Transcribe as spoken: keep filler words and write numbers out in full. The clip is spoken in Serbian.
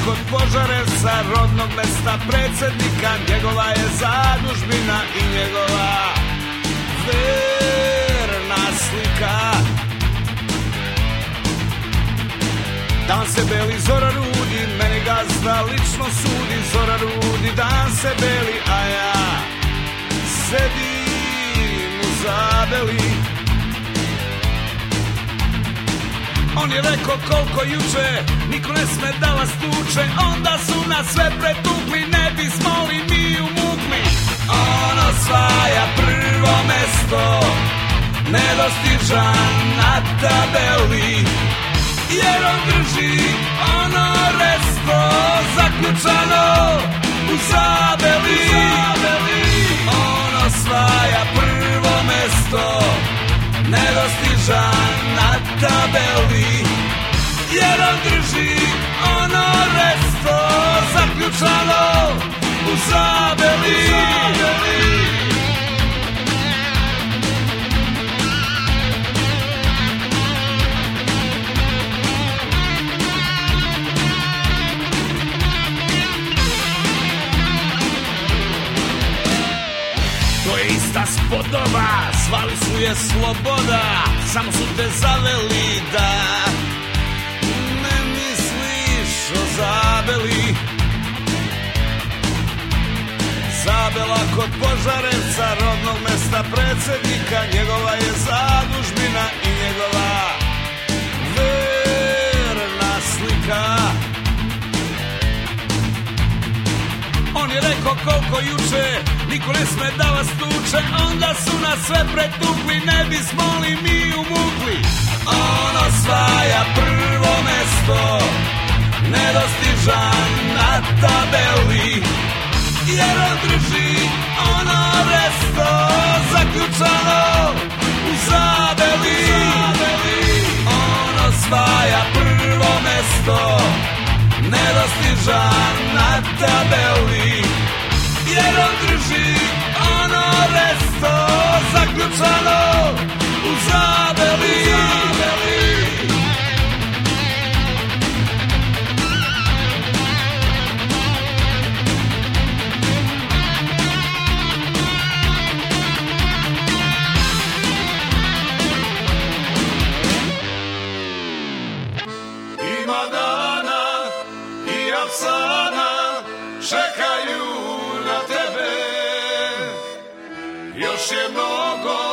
kod Požarevca, rodnog mesta predsjednika, njegova je zadužbina i njegova verna slika. Dan se beli, Zora Rudi, meni gazda lično sudi. Zora Rudi, dan se beli, a ja sedim u Zabeli. On je rekao koliko juče, niko ne sme da vas tuče. Onda su nas sve pretukli, ne bismo li mi umukli. On osvaja prvo mesto, nedostižan na tabeli, jer on drži ono resto zaključano u Zabeli. On osvaja prvo mesto, nedostižan na tabeli, jer on drži ono resto zaključano u Zabeli. To je ista spodoba, zvali su je Sloboda, samo su te zaveli da ne misliš o Zabeli. Zabela kod Požarevca, rodnog mesta predsjednika, njegova je zadužbina i njegova verna slika. On je rekao koliko juče, niko ne sme da vas tuče. Onda su nas sve pretukli, ne bismo li mi umukli. On osvaja prvo mesto, nedostižan na tabeli, jer on drži ono resto zaključano u Zabeli. On osvaja prvo mesto, nedostižan na tabeli, jer on drži ono resto zaključano u Zabeli. Ima dana i afsana čekaju na tebe, još je mnogo